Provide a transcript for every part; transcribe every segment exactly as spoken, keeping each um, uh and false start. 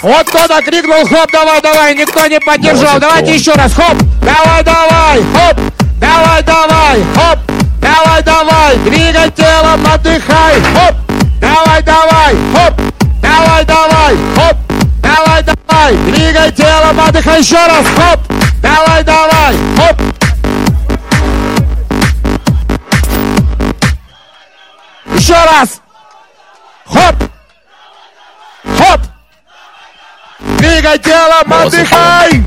Вот кто-то крикнул хоп, давай, давай, никто не поддержал. Давайте еще раз, хоп, давай, давай, хоп, давай, давай, хоп, давай, давай, двигай телом, отдыхай, хоп, давай, давай, хоп, давай, давай, хоп, давай, давай, двигай телом, отдыхай, еще раз, хоп, давай, давай, хоп. Еще раз, хоп, хоп. Двигай телом, отдыхай!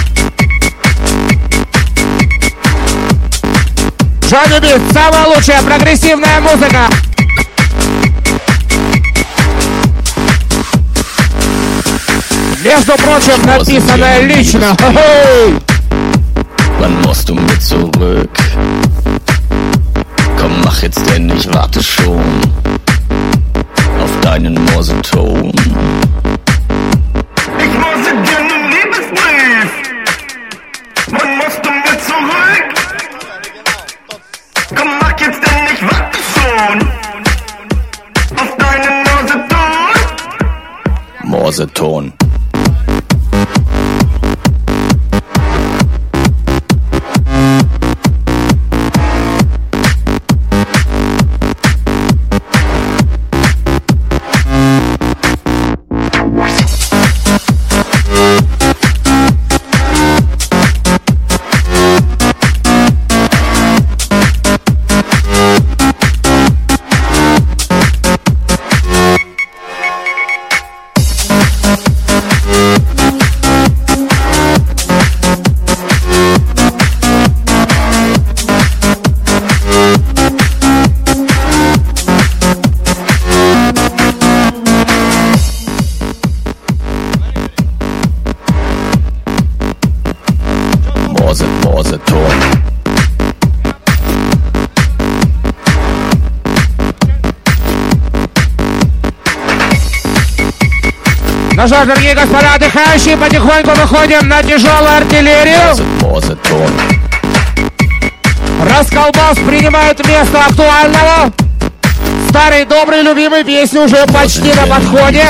Джонни Бист, самая лучшая прогрессивная музыка! Между прочим, написанная лично! Wann musst du mit zurück? Komm, mach jetzt denn, ich warte schon auf deinen Morseton. Ich morse dir einen Liebesbrief. Wann musst du mit zurück? Komm, mach jetzt denn, ich warte schon auf deinen Morseton. Morseton. Ну что ж, дорогие господа отдыхающие, потихоньку выходим на тяжелую артиллерию. Расколбас принимает место актуального. Старый, добрый, любимый песни уже почти на подходе.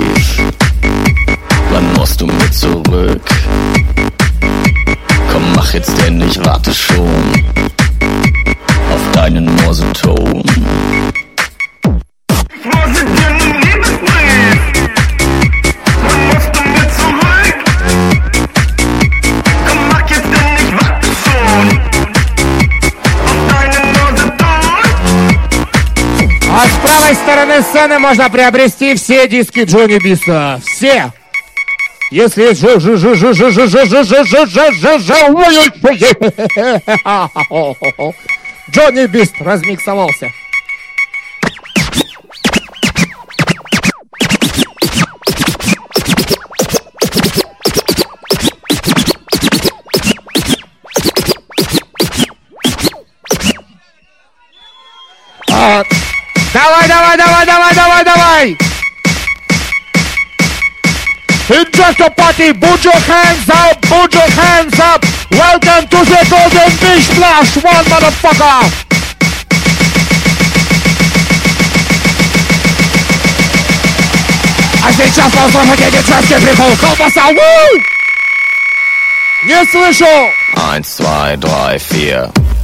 Wann musst du mit zurück? Komm, mach jetzt denn, ich warte schon auf deinen Morseton. Ich morse dir einen Liebesbrief. Wann musst du mit zurück? Komm, mach jetzt denn, ich warte schon auf deinen Morseton. А с правой стороны сцены можно приобрести все диски Джонни Биста. Все. Если ж ж ж ж ж ж ж ж ж ж ж ж Джонни Бист размиксовался. А, давай, давай, давай, давай, давай, давай! In just a party, put your hands up, put your hands up. Welcome to the Golden Beach Splash, one motherfucker. А сейчас послушайте диджейский прикол, колбаса, вуу! Не слышу! Eins, zwei, drei, vier.